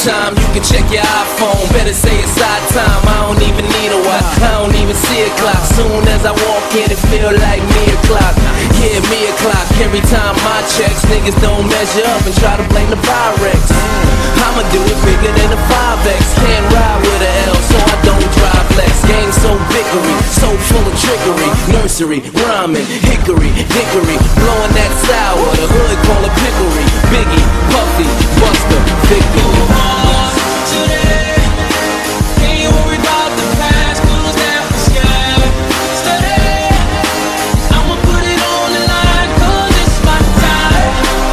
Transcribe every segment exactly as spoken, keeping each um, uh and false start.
time, you can check your iPhone. Better say it's side time, I don't even need a watch, I don't even see a clock. Soon as I walk in, it feel like me o'clock. Yeah, me o'clock. Every time my checks, niggas don't measure up and try to blame the Pyrex. I'ma do it bigger than a five X. Can't ride with a L, so I don't drive Lex. Game so victory, so full of trickery. Nursery, rhyming, hickory, dickory, blowing that sour. The hood call it pickery. Biggie, Puffy, Buster, Victory. Today, can't you worry about the past, 'cause that was yesterday. I'ma put it on the line, 'cause it's my time.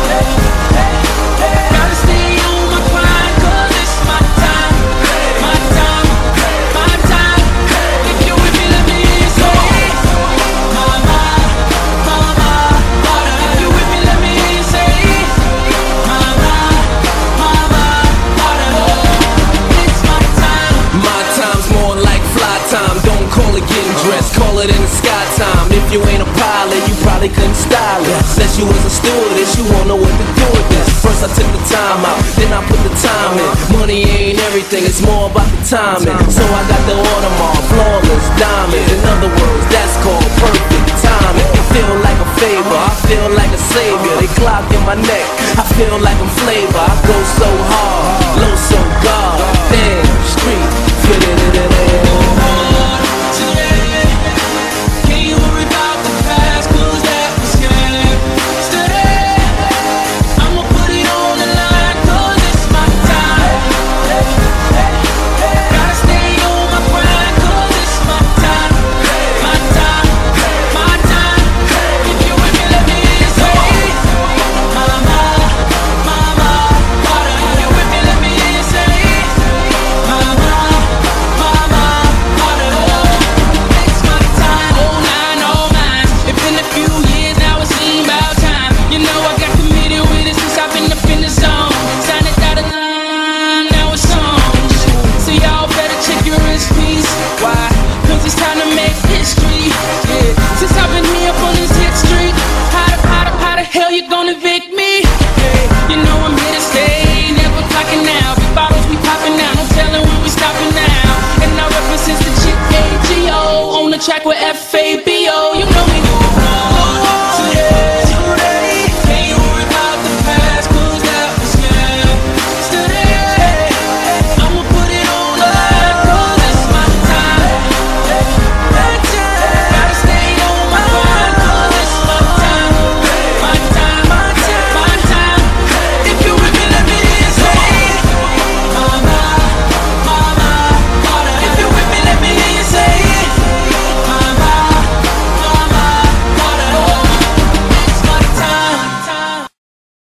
Gotta stay on my grind, 'cause it's my time. My time, my time. If you with me, let me hear you say, mama, mama. If you with me, let me hear you say, mama, mama. It's my time. My time's more like fly time. Don't call it getting dressed, call it in the sky time. If you ain't a pilot, you probably couldn't style it. Unless you was a stewardess, you won't know what to do with this. First I took the time out, then I put the time in. Money ain't everything, it's more about the timing. So I got the Audemars, flawless diamond. In other words, that's called perfect timing. I feel like a favor, I feel like a savior. They clock in my neck, I feel like I'm flavor. I go so hard, low so God. Damn, street, fit it in it. Today, can't you worry about the past, 'cause that was yesterday. I'ma put it on the line, 'cause it's my time. Gotta stay on my grind, 'cause it's my time. My time, my time. If you with me, let me hear you say, mama, mama. If you with me, let me hear you say, mama, mama. It's my time. Oh nine, oh nine. It's been a few years now, it seems about time. You know I got committed with it since I've been up in the zone. Signed it out of line, now it's on. So y'all better check your recipes. Why? 'Cause it's time to make history. Yeah. Since I've been here up on this hit street, how the, how the, how the hell you gonna evict me? Yeah. You know I'm here to stay, never clocking out. Big bottles we popping out, no telling when we stopping now. And I represent the chick A G O on the track with F A B.